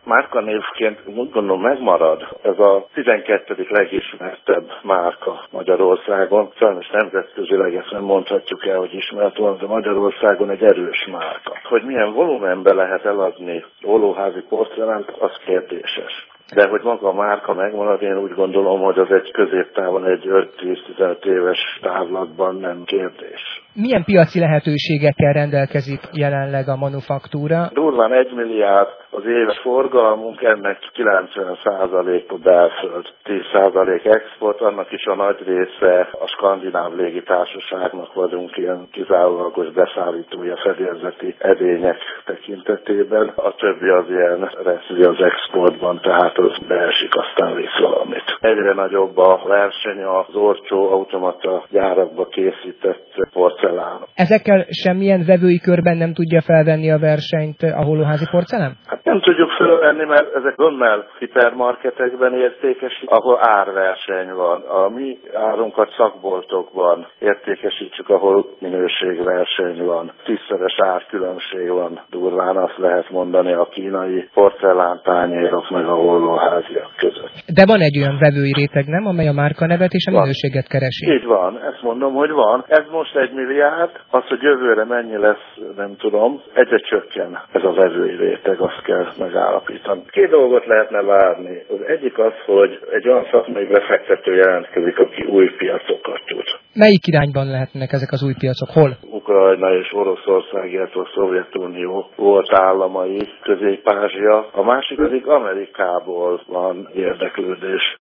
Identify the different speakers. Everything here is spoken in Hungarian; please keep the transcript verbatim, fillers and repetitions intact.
Speaker 1: Márkanévként úgy gondolom megmarad. Ez a tizenkettedik legismertebb márka Magyarországon. Sajnos nemzetközileg ezt nem mondhatjuk el, hogy ismert van, de Magyarországon egy erős márka. Hogy milyen volumenben lehet eladni ollóházi porcelánt, az kérdéses. De hogy maga a márka megmarad, én úgy gondolom, hogy az egy középtávon, egy öt-tíz-tizenöt éves távlatban nem kérdés.
Speaker 2: Milyen piaci lehetőségekkel rendelkezik jelenleg a manufaktúra?
Speaker 1: Durván egy milliárd az éves forgalmunk, ennek kilencven százalék a belföld, tíz százalék export, annak is a nagy része a skandináv légitársaságnak vagyunk ilyen kizárólagos beszállítója fedélzeti edények tekintetében. A többi az ilyen reszli az exportban, tehát az beesik, aztán visz valamit. Egyre nagyobb a verseny az olcsó automata gyárakba készített porcelán.
Speaker 2: Ezekkel semmilyen vevői körben nem tudja felvenni a versenyt a hollóházi porcelán?
Speaker 1: Hát nem tudjuk felvenni, mert ezek önnel hipermarketekben értékesít, ahol árverseny van. A mi árunkat szakboltokban értékesítsük, ahol minőségverseny van. Tízszeres árkülönbség van, durván azt lehet mondani a kínai porcelántányérok meg a hollóháziak között.
Speaker 2: De van egy olyan vevői réteg, nem, amely a márkanevet és a van. Minőséget keresi?
Speaker 1: Így van, ezt mondom, hogy van. Ez most egy milliárd, az, hogy jövőre mennyi lesz, nem tudom, egyre csökken ez a vevői réteg, azt kell megállapítani. Két dolgot lehetne várni. Az egyik az, hogy egy olyan szakmai befektető jelentkezik, aki új piacokat tud.
Speaker 2: Melyik irányban lehetnek ezek az új piacok? Hol?
Speaker 1: Ukrajna és Oroszország, illetve a Szovjetunió volt államai, Közép-Ázsia. A másik pedig Amerikából van érdeklődés.